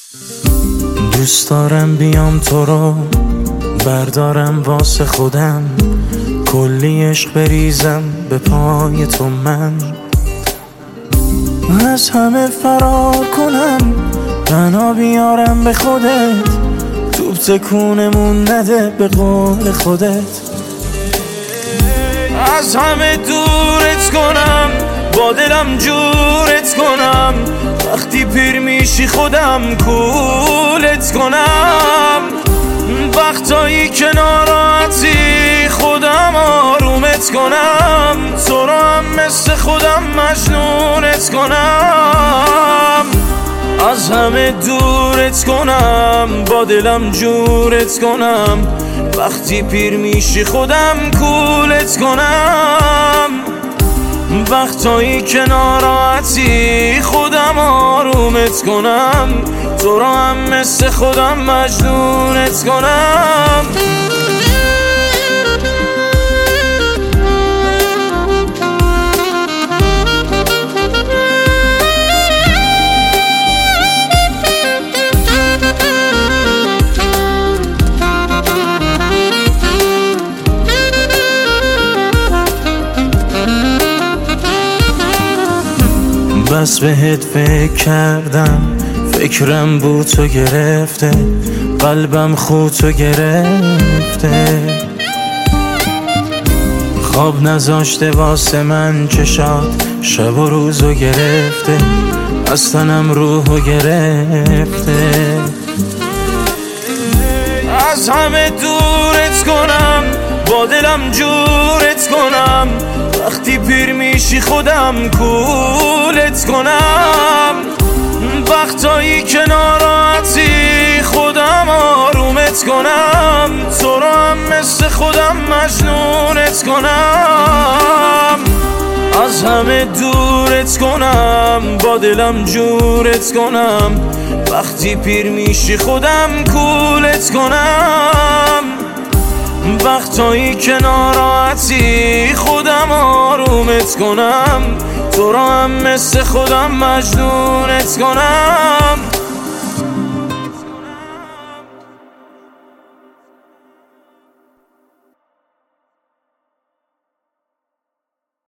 دوست دارم بیام تو رو بردارم واسه خودم، کلی عشق بریزم به پای تو، من از همه فرار کنم، بنا بیارم به خودت، توپ تکونمون نده به قول خودت. از همه دورت کنم، با دلم جورت کنم، وقتی پیر میشی خودم کولت کنم. وقتایی که ناراحتی خودم آرومت کنم، تو رو هم مثل خودم مجنونت کنم. از همه دورت کنم، با دلم جورت کنم، وقتی پیر میشی خودم کولت کنم. وقتایی که ناراحتی خودم آرومت کنم، تو رو هم مثل خودم مجنونت کنم. بس بهت فکر کردم، فکرم بود تو گرفته، قلبم خودتو گرفته، خواب نذاشته واسه من چشات، شب و روزو گرفته، از تنم روحو گرفته. از همه دورت کنم، با دلم جورت کنم، وقتی پیر میشی خودم کولت کنم. وقتایی که ناراحتی خودم آرومت کنم، تو رو هم مثل خودم مجنونت کنم. از همه دورت کنم، با دلم جورت کنم، وقتی پیر میشی خودم کولت کنم. وقتایی که ناراحتی خودم آرومت کنم، تو رو هم مثل خودم مجنونت کنم.